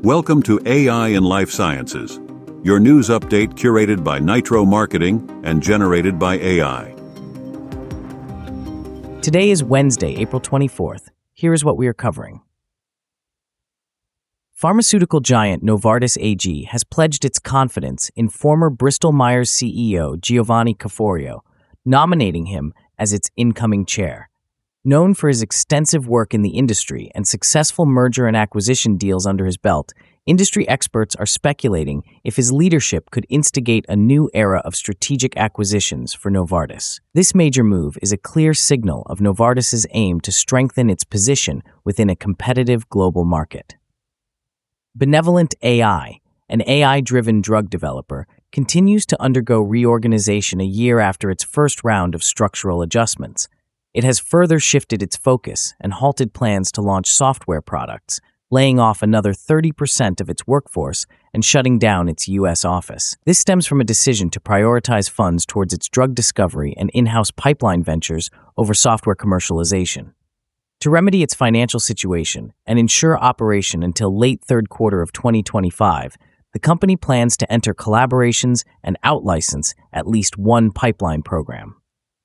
Welcome to AI in Life Sciences, your news update curated by Nitro Marketing and generated by AI. Today is Wednesday, April 24th. Here is what we are covering. Pharmaceutical giant Novartis AG has pledged its confidence in former Bristol-Myers CEO Giovanni Caforio, nominating him as its incoming chair. Known for his extensive work in the industry and successful merger and acquisition deals under his belt, industry experts are speculating if his leadership could instigate a new era of strategic acquisitions for Novartis. This major move is a clear signal of Novartis's aim to strengthen its position within a competitive global market. Benevolent AI, an AI-driven drug developer, continues to undergo reorganization a year after its first round of structural adjustments. It has further shifted its focus and halted plans to launch software products, laying off another 30% of its workforce and shutting down its U.S. office. This stems from a decision to prioritize funds towards its drug discovery and in-house pipeline ventures over software commercialization. To remedy its financial situation and ensure operation until late third quarter of 2025, the company plans to enter collaborations and outlicense at least one pipeline program.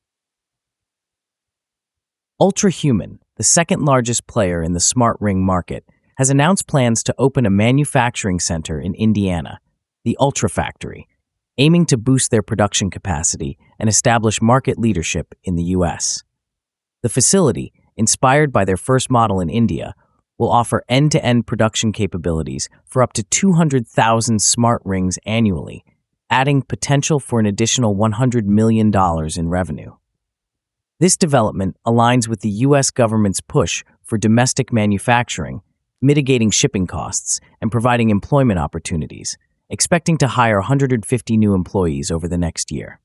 Ultrahuman, the second-largest player in the smart ring market, has announced plans to open a manufacturing center in Indiana, the Ultra Factory, aiming to boost their production capacity and establish market leadership in the U.S. The facility, inspired by their first model in India, will offer end-to-end production capabilities for up to 200,000 smart rings annually, adding potential for an additional $100 million in revenue. This development aligns with the U.S. government's push for domestic manufacturing, mitigating shipping costs, and providing employment opportunities, expecting to hire 150 new employees over the next year.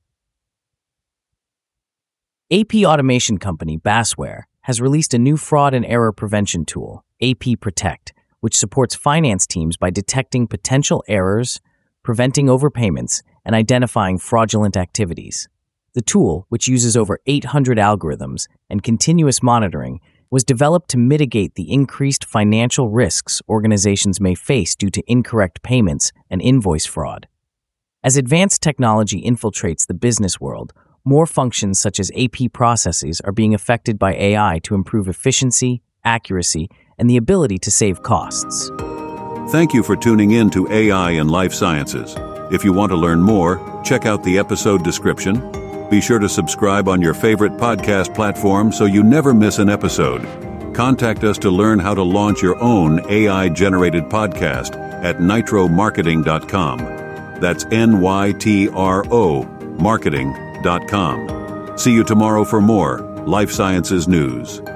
AP automation company Basware has released a new fraud and error prevention tool, AP Protect, which supports finance teams by detecting potential errors, preventing overpayments, and identifying fraudulent activities. The tool, which uses over 800 algorithms and continuous monitoring, was developed to mitigate the increased financial risks organizations may face due to incorrect payments and invoice fraud. As advanced technology infiltrates the business world, more functions such as AP processes are being affected by AI to improve efficiency, accuracy, and the ability to save costs. Thank you for tuning in to AI in Life Sciences. If you want to learn more, check out the episode description. Be sure to subscribe on your favorite podcast platform so you never miss an episode. Contact us to learn how to launch your own AI-generated podcast at nitromarketing.com. That's NYTRO marketing.com. See you tomorrow for more Life Sciences news.